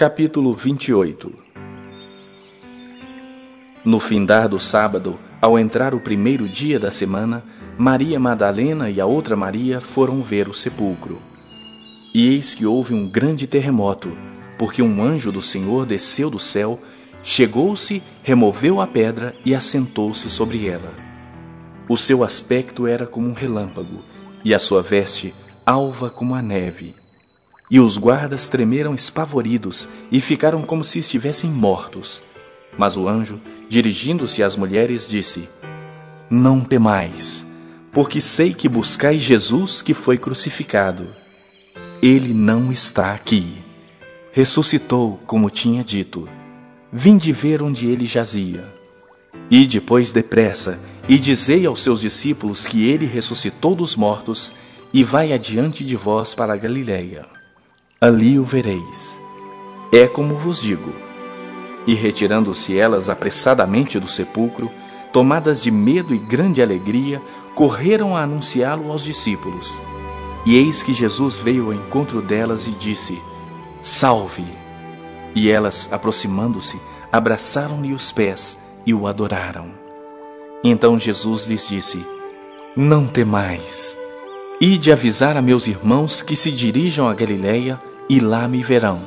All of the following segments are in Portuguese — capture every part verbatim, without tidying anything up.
Capítulo vinte e oito. No findar do sábado, ao entrar o primeiro dia da semana, Maria Madalena e a outra Maria foram ver o sepulcro. E eis que houve um grande terremoto, porque um anjo do Senhor desceu do céu, chegou-se, removeu a pedra e assentou-se sobre ela. O seu aspecto era como um relâmpago, e a sua veste alva como a neve. E os guardas tremeram espavoridos e ficaram como se estivessem mortos. Mas o anjo, dirigindo-se às mulheres, disse: Não temais, porque sei que buscais Jesus que foi crucificado. Ele não está aqui. Ressuscitou, como tinha dito. Vinde ver onde ele jazia. E depois depressa, e dizei aos seus discípulos que ele ressuscitou dos mortos, e vai adiante de vós para a Galiléia. Ali o vereis. É como vos digo. E retirando-se elas apressadamente do sepulcro, tomadas de medo e grande alegria, correram a anunciá-lo aos discípulos. E eis que Jesus veio ao encontro delas e disse: Salve! E elas, aproximando-se, abraçaram-lhe os pés e o adoraram. Então Jesus lhes disse: Não temais. Ide avisar a meus irmãos que se dirijam a Galiléia, e lá me verão.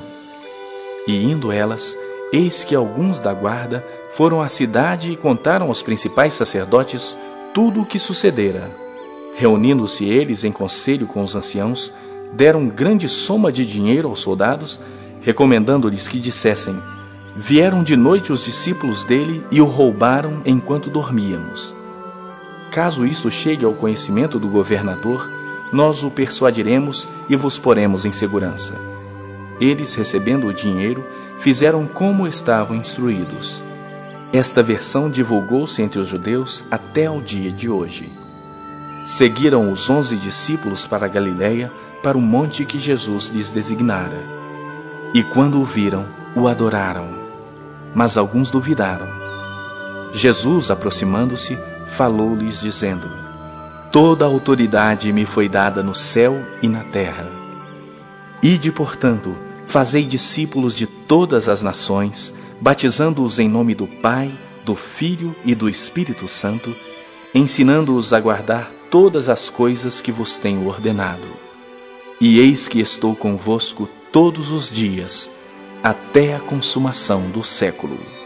E indo elas, eis que alguns da guarda foram à cidade e contaram aos principais sacerdotes tudo o que sucedera. Reunindo-se eles em conselho com os anciãos, deram grande soma de dinheiro aos soldados, recomendando-lhes que dissessem: Vieram de noite os discípulos dele e o roubaram enquanto dormíamos. Caso isto chegue ao conhecimento do governador, nós o persuadiremos e vos poremos em segurança. Eles, recebendo o dinheiro, fizeram como estavam instruídos. Esta versão divulgou-se entre os judeus até ao dia de hoje. Seguiram os onze discípulos para a Galiléia, para o monte que Jesus lhes designara. E quando o viram, o adoraram. Mas alguns duvidaram. Jesus, aproximando-se, falou-lhes dizendo: Toda a autoridade me foi dada no céu e na terra. Ide, portanto, fazei discípulos de todas as nações, batizando-os em nome do Pai, do Filho e do Espírito Santo, ensinando-os a guardar todas as coisas que vos tenho ordenado. E eis que estou convosco todos os dias, até a consumação do século.